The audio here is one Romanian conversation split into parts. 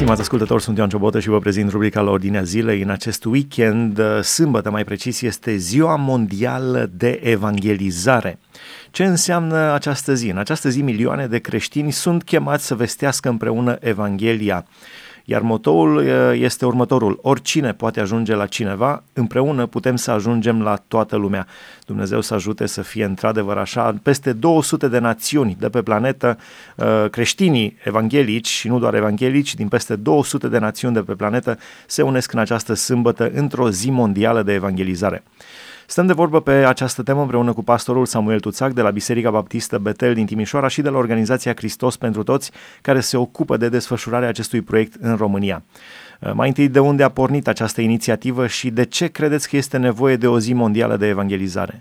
Stimați ascultători, sunt Ioan Ciobotă și vă prezint rubrica la Ordinea Zilei. În acest weekend, sâmbătă mai precis, este Ziua Mondială de Evangelizare. Ce înseamnă această zi? În această zi, milioane de creștini sunt chemați să vestească împreună Evanghelia. Iar motoul este următorul: oricine poate ajunge la cineva, împreună putem să ajungem la toată lumea. Dumnezeu să ajute să fie într-adevăr așa. Peste 200 de națiuni de pe planetă, creștinii evanghelici și nu doar evanghelici, din peste 200 de națiuni de pe planetă se unesc în această sâmbătă într-o zi mondială de evangelizare. Stăm de vorbă pe această temă împreună cu pastorul Samuel Tuțac de la Biserica Baptistă Betel din Timișoara și de la organizația Hristos pentru Toți, care se ocupă de desfășurarea acestui proiect în România. Mai întâi, de unde a pornit această inițiativă și de ce credeți că este nevoie de o zi mondială de evangelizare?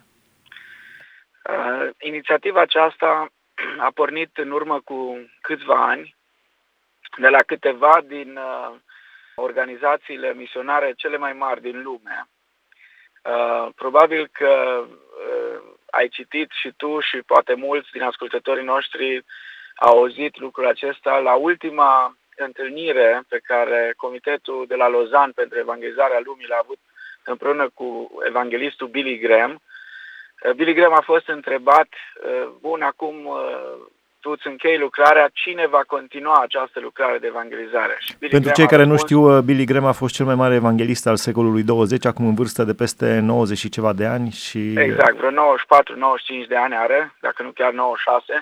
Inițiativa aceasta a pornit în urmă cu câțiva ani de la câteva din organizațiile misionare cele mai mari din lume. Probabil că ai citit și tu și poate mulți din ascultătorii noștri au auzit lucrul acesta la ultima întâlnire pe care Comitetul de la Lausanne pentru Evangelizarea Lumii l-a avut împreună cu evanghelistul Billy Graham. Billy Graham a fost întrebat, bun, acum tu îți închei lucrarea, cine va continua această lucrare de evangelizare? Pentru cei care nu știu, Billy Graham a fost cel mai mare evanghelist al secolului 20, acum în vârstă de peste 90 și ceva de ani. Exact, vreo 94-95 de ani are, dacă nu chiar 96.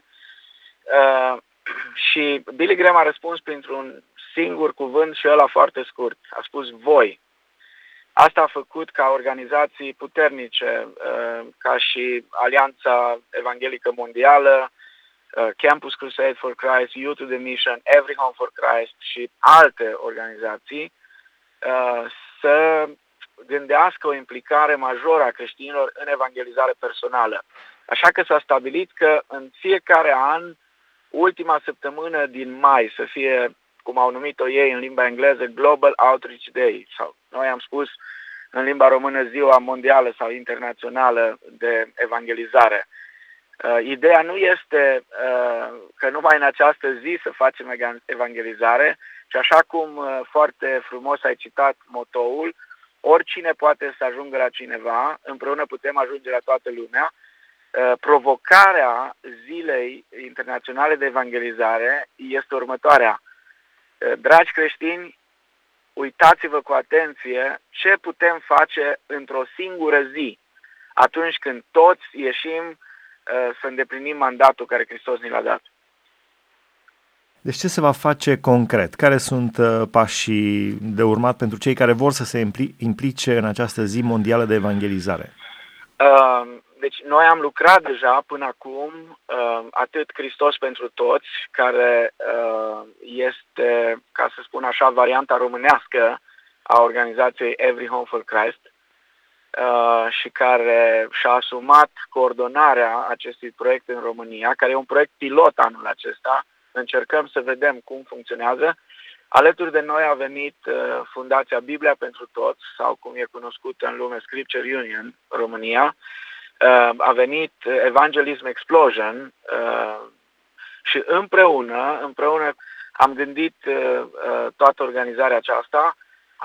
Și Billy Graham a răspuns printr-un singur cuvânt și ăla foarte scurt. A spus voi. Asta a făcut ca organizații puternice, ca și Alianța Evanghelică Mondială, Campus Crusade for Christ, Youth to the Mission, Every Home for Christ și alte organizații să gândească o implicare majoră a creștinilor în evangelizare personală. Așa că s-a stabilit că în fiecare an, ultima săptămână din mai, să fie, cum au numit-o ei în limba engleză, Global Outreach Day, sau noi am spus în limba română Ziua Mondială sau Internațională de Evangelizare. Ideea nu este că numai în această zi să facem evangelizare, ci așa cum foarte frumos ai citat motoul, oricine poate să ajungă la cineva, împreună putem ajunge la toată lumea. Provocarea Zilei Internaționale de Evangelizare este următoarea. Dragi creștini, uitați-vă cu atenție ce putem face într-o singură zi, atunci când toți ieșim să îndeplinim mandatul care Hristos ni l-a dat. Deci ce se va face concret? Care sunt pașii de urmat pentru cei care vor să se implice în această zi mondială de evangelizare? Deci noi am lucrat deja până acum, atât Hristos pentru Toți, care este, ca să spun așa, varianta românească a organizației Every Home for Christ, și care și-a asumat coordonarea acestui proiect în România, care e un proiect pilot anul acesta. Încercăm să vedem cum funcționează. Alături de noi a venit Fundația Biblia pentru Toți, sau cum e cunoscută în lume Scripture Union România, a venit Evangelism Explosion și împreună am gândit toată organizarea aceasta.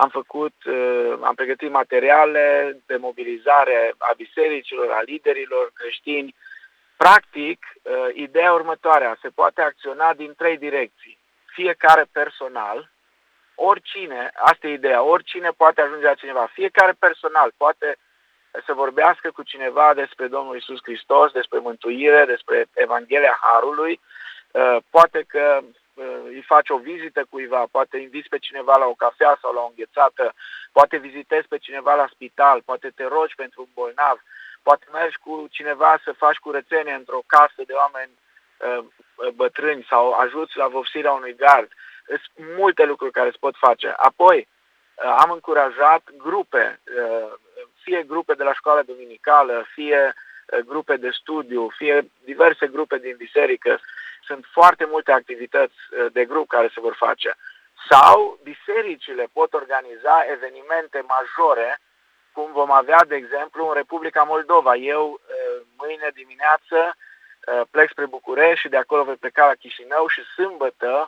Am pregătit materiale de mobilizare a bisericilor, a liderilor creștini. Practic, ideea următoarea: se poate acționa din 3 direcții. Fiecare personal, oricine, asta e ideea, oricine poate ajunge la cineva. Fiecare personal poate să vorbească cu cineva despre Domnul Iisus Hristos, despre mântuire, despre Evanghelia Harului. Poate că îi faci o vizită cuiva, poate inviți pe cineva la o cafea sau la o înghețată, poate vizitezi pe cineva la spital, poate te rogi pentru un bolnav, poate mergi cu cineva să faci curățenie într-o casă de oameni bătrâni sau ajuți la vopsirea unui gard. Sunt multe lucruri care se pot face. Apoi am încurajat grupe, fie grupe de la școala duminicală, fie grupe de studiu, fie diverse grupe din biserică. Sunt foarte multe activități de grup care se vor face. Sau bisericile pot organiza evenimente majore, cum vom avea, de exemplu, în Republica Moldova. Eu, mâine dimineață, plec spre București și de acolo voi pleca la Chișinău și sâmbătă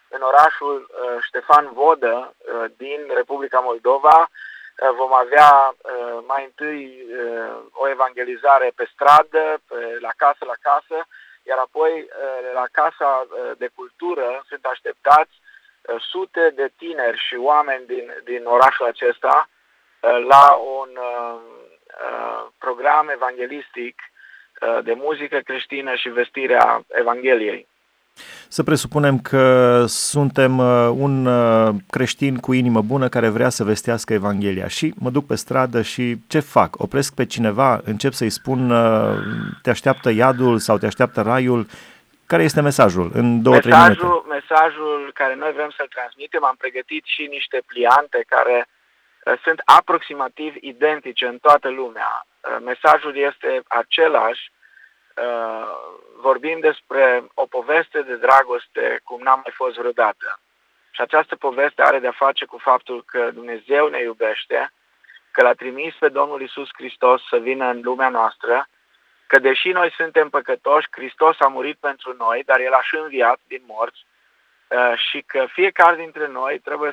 în orașul Ștefan Vodă din Republica Moldova. Vom avea mai întâi o evangelizare pe stradă, la casă, iar apoi la Casa de Cultură sunt așteptați sute de tineri și oameni din orașul acesta la un program evanghelistic de muzică creștină și vestirea Evangheliei. Să presupunem că suntem un creștin cu inimă bună care vrea să vestească Evanghelia și mă duc pe stradă și ce fac? Opresc pe cineva, încep să-i spun te așteaptă iadul sau te așteaptă raiul? Care este mesajul în 2-3 minute? Mesajul care noi vrem să-l transmitem, am pregătit și niște pliante care sunt aproximativ identice în toată lumea. Mesajul este același. Vorbim despre o poveste de dragoste cum n-a mai fost vreodată. Și această poveste are de-a face cu faptul că Dumnezeu ne iubește, că L-a trimis pe Domnul Iisus Hristos să vină în lumea noastră, că deși noi suntem păcătoși, Hristos a murit pentru noi, dar El a și înviat din morți și că fiecare dintre noi trebuie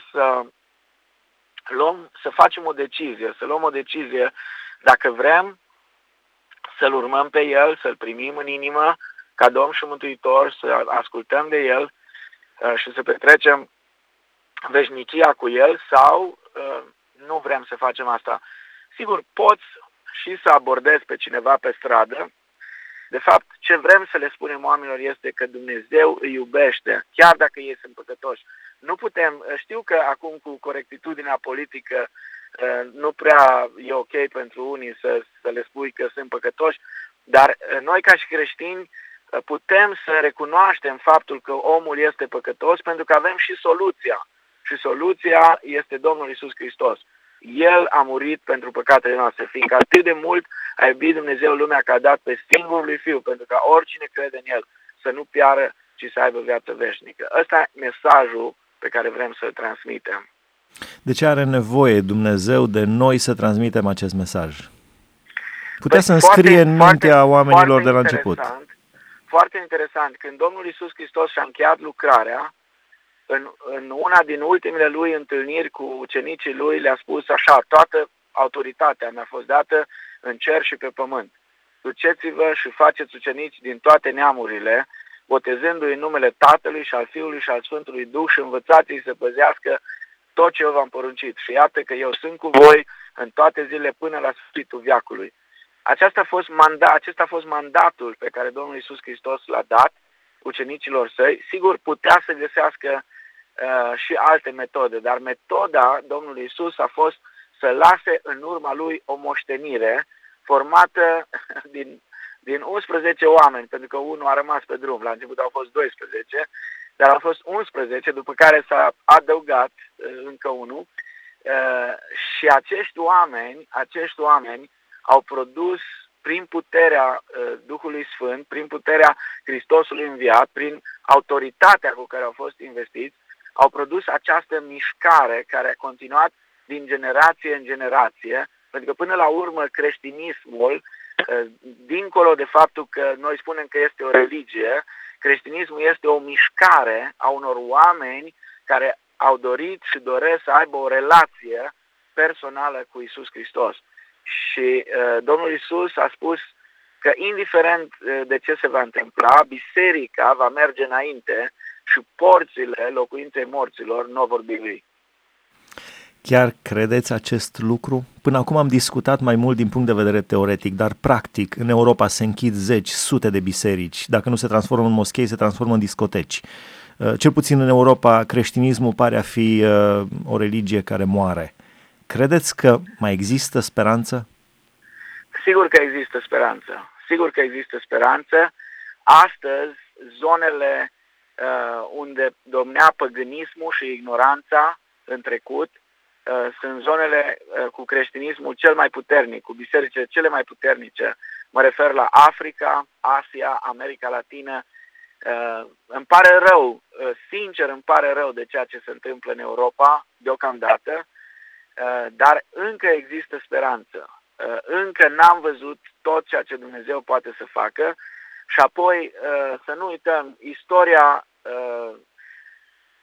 să facem o decizie, să luăm o decizie dacă vrem să-L urmăm pe El, să-L primim în inimă ca Domn și Mântuitor, să ascultăm de El și să petrecem veșnicia cu El sau nu vrem să facem asta. Sigur, poți și să abordezi pe cineva pe stradă. De fapt, ce vrem să le spunem oamenilor este că Dumnezeu îi iubește, chiar dacă ei sunt păcătoși. Nu putem, știu că acum cu corectitudinea politică nu prea e ok pentru unii să le spui că sunt păcătoși, dar noi ca și creștini putem să recunoaștem faptul că omul este păcătos pentru că avem și soluția. Și soluția este Domnul Iisus Hristos. El a murit pentru păcatele noastre, fiindcă atât de mult a iubit Dumnezeu lumea că a dat pe singurul lui Fiu, pentru ca oricine crede în El să nu piară, ci să aibă viață veșnică. Ăsta e mesajul pe care vrem să-l transmitem. De ce are nevoie Dumnezeu de noi să transmitem acest mesaj? Putea să înscrie în mintea oamenilor de la început. Foarte interesant. Când Domnul Iisus Hristos și-a încheiat lucrarea, în una din ultimele lui întâlniri cu ucenicii lui le-a spus așa: toată autoritatea mi-a fost dată în cer și pe pământ. Duceți-vă și faceți ucenici din toate neamurile, botezându-i în numele Tatălui și al Fiului și al Sfântului Duh și învățați-i să păzească tot ce eu v-am poruncit. Și iată că eu sunt cu voi în toate zilele până la sfârșitul veacului. Acesta a fost mandatul pe care Domnul Iisus Hristos l-a dat ucenicilor săi. Sigur, putea să găsească și alte metode, dar metoda Domnului Iisus a fost să lase în urma lui o moștenire formată din 11 oameni, pentru că unul a rămas pe drum. La început au fost 12, dar au fost 11, după care s-a adăugat încă unul. Și acești oameni au produs prin puterea Duhului Sfânt, prin puterea Hristosului înviat, prin autoritatea cu care au fost investiți, au produs această mișcare care a continuat din generație în generație, pentru că până la urmă creștinismul, dincolo de faptul că noi spunem că este o religie, creștinismul este o mișcare a unor oameni care au dorit și doresc să aibă o relație personală cu Iisus Hristos. Și Domnul Iisus a spus că indiferent de ce se va întâmpla, biserica va merge înainte și porțile locuinței morților nu vor birui. Chiar credeți acest lucru? Până acum am discutat mai mult din punct de vedere teoretic, dar practic în Europa se închid zeci, sute de biserici. Dacă nu se transformă în moschei, se transformă în discoteci. Cel puțin în Europa, creștinismul pare a fi o religie care moare. Credeți că mai există speranță? Sigur că există speranță. Sigur că există speranță. Astăzi, zonele unde domnea păgânismul și ignoranța în trecut sunt zonele cu creștinismul cel mai puternic, cu bisericile cele mai puternice. Mă refer la Africa, Asia, America Latină. Îmi pare rău, sincer îmi pare rău de ceea ce se întâmplă în Europa deocamdată, dar încă există speranță. Încă n-am văzut tot ceea ce Dumnezeu poate să facă și apoi să nu uităm, istoria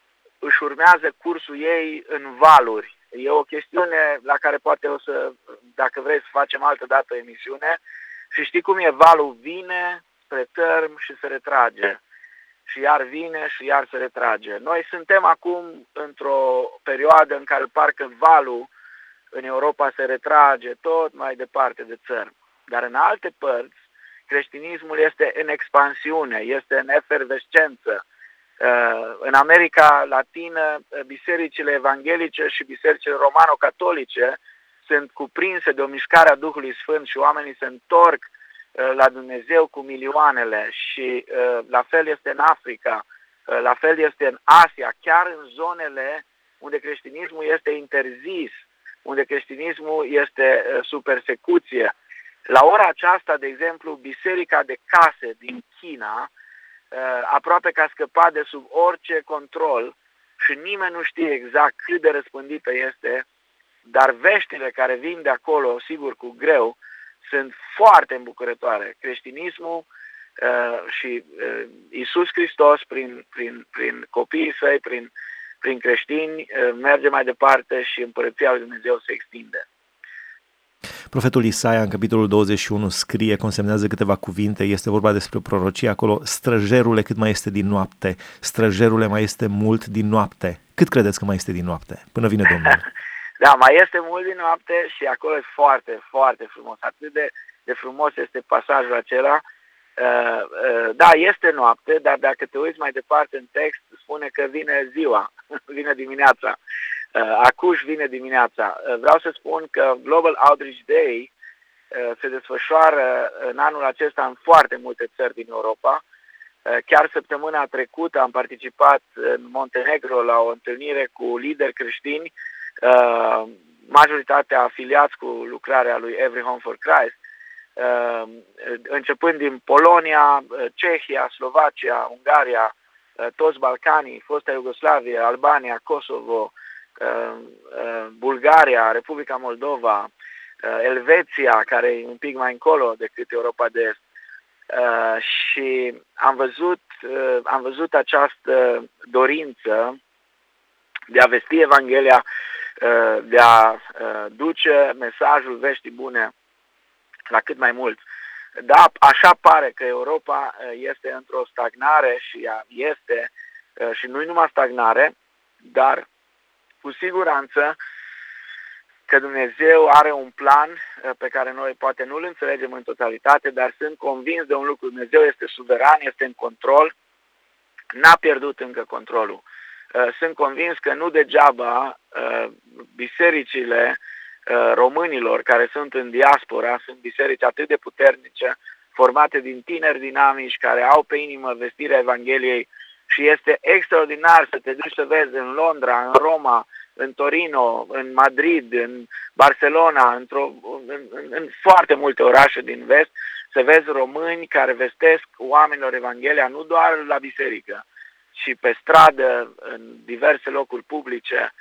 își urmează cursul ei în valuri. E o chestiune la care poate dacă vrei să facem altă dată o emisiune. Și știi cum e, valul vine spre tărm și se retrage. Și iar vine și iar se retrage. Noi suntem acum într-o perioadă în care parcă valul în Europa se retrage tot mai departe de țărm. Dar în alte părți, creștinismul este în expansiune, este în efervescență. În America Latină, bisericile evanghelice și bisericile romano-catolice sunt cuprinse de o mișcare a Duhului Sfânt și oamenii se întorc la Dumnezeu cu milioanele. Și la fel este în Africa, la fel este în Asia, chiar în zonele unde creștinismul este interzis, unde creștinismul este sub persecuție. La ora aceasta, de exemplu, biserica de case din China aproape că a scăpat de sub orice control și nimeni nu știe exact cât de răspândită este, dar veștile care vin de acolo, sigur cu greu, sunt foarte îmbucurătoare. Creștinismul și Iisus Hristos prin copiii săi, prin creștini, merge mai departe și împărăția lui Dumnezeu se extinde. Profetul Isaia, în capitolul 21, scrie, consemnează câteva cuvinte, este vorba despre prorocie acolo: străjerule, cât mai este din noapte, străjerule, mai este mult din noapte. Cât credeți că mai este din noapte, până vine Domnul? Da, mai este mult din noapte și acolo e foarte, foarte frumos. Atât de frumos este pasajul acela. Da, este noapte, dar dacă te uiți mai departe în text, spune că vine ziua, vine dimineața. Acuși vine dimineața. Vreau să spun că Global Outreach Day se desfășoară în anul acesta în foarte multe țări din Europa. Chiar săptămâna trecută am participat în Montenegro la o întâlnire cu lideri creștini, majoritatea afiliați cu lucrarea lui Every Home for Christ, începând din Polonia, Cehia, Slovacia, Ungaria, toți Balcanii, fosta Iugoslavie, Albania, Kosovo, Bulgaria, Republica Moldova, Elveția, care e un pic mai încolo decât Europa de Est. Și am văzut această dorință de a vesti Evanghelia, de a duce mesajul veștii bune la cât mai mulți. Da, așa pare că Europa este într-o stagnare și este, și nu-i numai stagnare, dar cu siguranță că Dumnezeu are un plan pe care noi poate nu-l înțelegem în totalitate, dar sunt convins de un lucru: Dumnezeu este suveran, este în control, n-a pierdut încă controlul. Sunt convins că nu degeaba bisericile românilor care sunt în diaspora sunt biserici atât de puternice, formate din tineri dinamici care au pe inimă vestirea Evangheliei, și este extraordinar să te duci să vezi în Londra, în Roma, în Torino, în Madrid, în Barcelona, în foarte multe orașe din vest, să vezi români care vestesc oamenilor Evanghelia nu doar la biserică, ci pe stradă, în diverse locuri publice.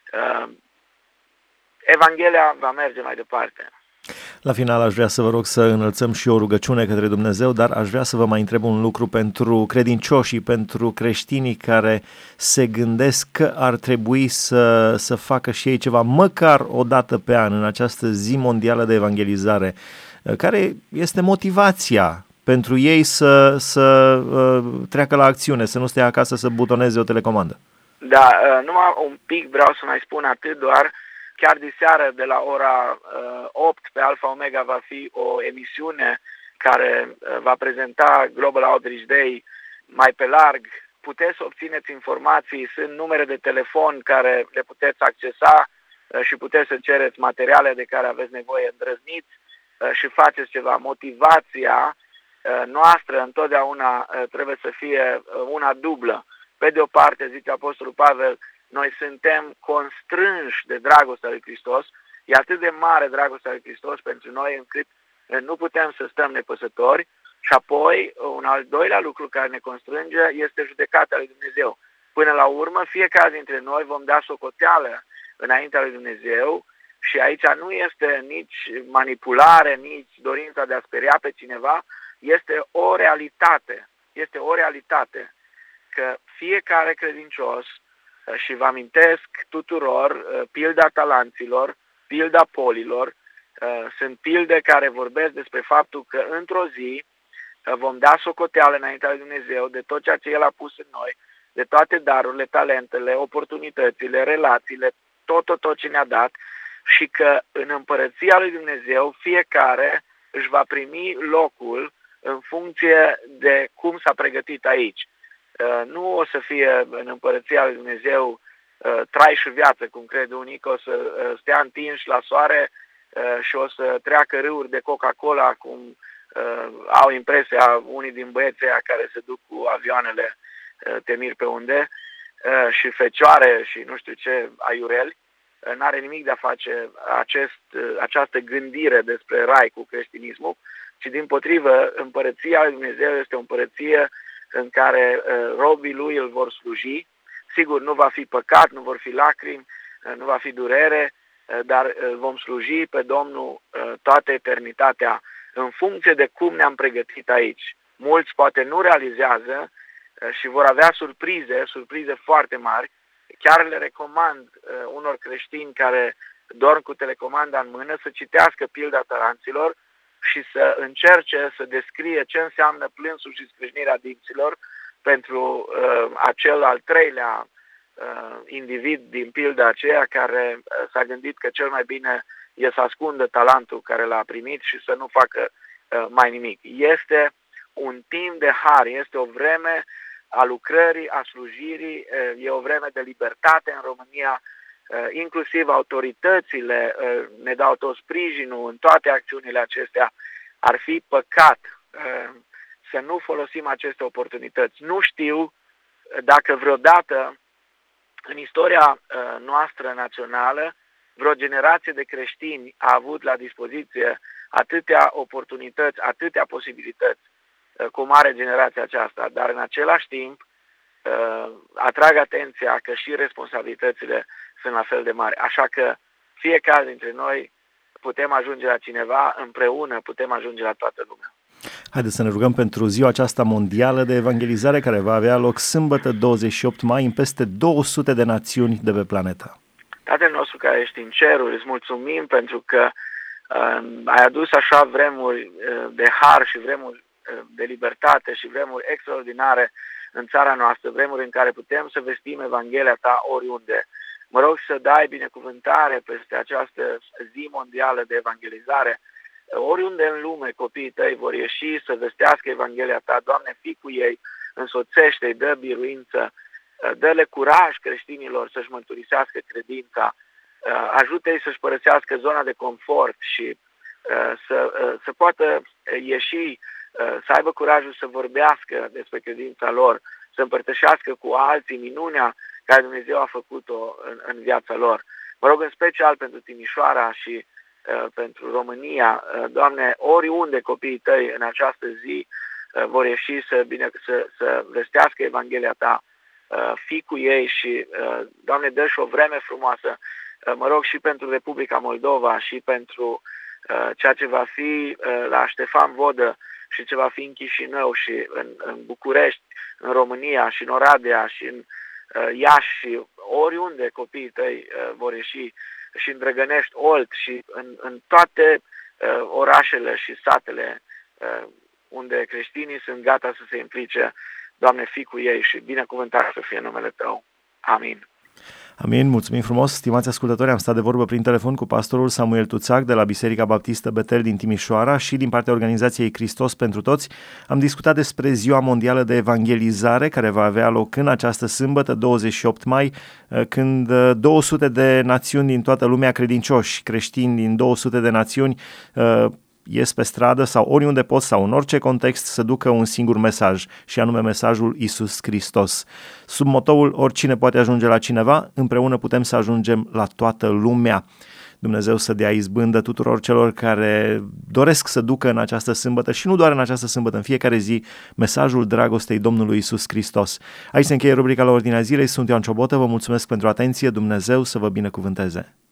Evanghelia va merge mai departe. La final aș vrea să vă rog să înălțăm și o rugăciune către Dumnezeu, dar aș vrea să vă mai întreb un lucru pentru credincioșii, pentru creștinii care se gândesc că ar trebui să facă și ei ceva, măcar o dată pe an, în această zi mondială de evangelizare. Care este motivația pentru ei să treacă la acțiune, să nu stea acasă să butoneze o telecomandă? Da, numai un pic vreau să mai spun atât doar. Chiar diseară de la ora 8 pe Alfa Omega va fi o emisiune care va prezenta Global Outreach Day mai pe larg. Puteți să obțineți informații, sunt numere de telefon care le puteți accesa și puteți să cereți materiale de care aveți nevoie, îndrăzniți și faceți ceva. Motivația noastră întotdeauna trebuie să fie una dublă. Pe de o parte, zice Apostolul Pavel, noi suntem constrânși de dragostea lui Hristos. E atât de mare dragostea lui Hristos pentru noi încât nu putem să stăm nepăsători. Și apoi, un al doilea lucru care ne constrânge este judecata lui Dumnezeu. Până la urmă, fiecare dintre noi vom da socoteală înaintea lui Dumnezeu și aici nu este nici manipulare, nici dorința de a speria pe cineva, este o realitate. Este o realitate că fiecare credincios Și vă amintesc tuturor pilda talanților, pilda polilor, sunt pilde care vorbesc despre faptul că într-o zi vom da socoteală înaintea lui Dumnezeu de tot ceea ce El a pus în noi, de toate darurile, talentele, oportunitățile, relațiile, tot ce ne-a dat, și că în împărăția lui Dumnezeu fiecare își va primi locul în funcție de cum s-a pregătit aici. Nu o să fie în împărăția lui Dumnezeu trai și viață, cum cred unii, că o să stea întinși la soare și o să treacă râuri de Coca-Cola, cum au impresia unii din băieții aia care se duc cu avioanele te mir pe unde, și fecioare și nu știu ce aiureli. N-are nimic de a face această gândire despre rai cu creștinismul, ci dimpotrivă, împărăția lui Dumnezeu este o împărăție în care robii lui îl vor sluji. Sigur, nu va fi păcat, nu vor fi lacrimi, nu va fi durere, dar vom sluji pe Domnul toată eternitatea în funcție de cum ne-am pregătit aici. Mulți poate nu realizează și vor avea surprize foarte mari. Chiar le recomand unor creștini care dorm cu telecomanda în mână să citească pilda talanților și să încerce să descrie ce înseamnă plânsul și scrâșnirea dinților pentru acel al treilea individ din pilda aceea care s-a gândit că cel mai bine e să ascundă talentul care l-a primit și să nu facă mai nimic. Este un timp de har, este o vreme a lucrării, a slujirii, e o vreme de libertate în România, inclusiv autoritățile ne dau tot sprijinul în toate acțiunile acestea. Ar fi păcat să nu folosim aceste oportunități. Nu știu dacă vreodată în istoria noastră națională vreo generație de creștini a avut la dispoziție atâtea oportunități, atâtea posibilități cum are generația aceasta, dar în același timp atrag atenția că și responsabilitățile sunt la fel de mari. Așa că fiecare dintre noi putem ajunge la cineva, împreună putem ajunge la toată lumea. Haideți să ne rugăm pentru ziua aceasta mondială de evangelizare care va avea loc sâmbătă 28 mai în peste 200 de națiuni de pe planetă. Tatăl nostru care ești în ceruri, îți mulțumim pentru că ai adus așa vremuri de har și vremuri de libertate și vremuri extraordinare în țara noastră, vremuri în care putem să vestim Evanghelia ta oriunde. Mă rog să dai binecuvântare peste această zi mondială de evangelizare. Oriunde în lume copiii tăi vor ieși să vestească Evanghelia ta, Doamne, fii cu ei, însoțește-i, dă biruință, dă-le curaj creștinilor să-și mărturisească credința, ajută-i să-și părăsească zona de confort și să poată ieși, să aibă curajul să vorbească despre credința lor, să împărtășească cu alții minunea care Dumnezeu a făcut-o în viața lor. Mă rog în special pentru Timișoara și pentru România. Doamne, oriunde copiii tăi în această zi vor ieși să vestească Evanghelia ta, fii cu ei și, Doamne, dă-și o vreme frumoasă. Mă rog și pentru Republica Moldova și pentru ceea ce va fi la Ștefan Vodă și ce va fi în Chișinău și în București, în România și în Oradea și în Iași și oriunde copiii tăi vor ieși și în Drăgănești, Olt și în toate orașele și satele unde creștinii sunt gata să se implice. Doamne, fii cu ei și binecuvântat să fie numele Tău. Amin. Amin, mulțumim frumos, stimați ascultători, am stat de vorbă prin telefon cu pastorul Samuel Tuțac de la Biserica Baptistă Betel din Timișoara și din partea organizației Hristos pentru Toți. Am discutat despre Ziua Mondială de Evangelizare care va avea loc în această sâmbătă, 28 mai, când 200 de națiuni din toată lumea, credincioși creștini din 200 de națiuni, ies pe stradă sau oriunde pot sau în orice context să ducă un singur mesaj și anume mesajul Iisus Hristos. Sub motoul oricine poate ajunge la cineva, împreună putem să ajungem la toată lumea. Dumnezeu să dea izbândă tuturor celor care doresc să ducă în această sâmbătă și nu doar în această sâmbătă, în fiecare zi, mesajul dragostei Domnului Iisus Hristos. Aici se încheie rubrica la Ordinea Zilei, sunt Ioan Ciobotă, vă mulțumesc pentru atenție, Dumnezeu să vă binecuvânteze.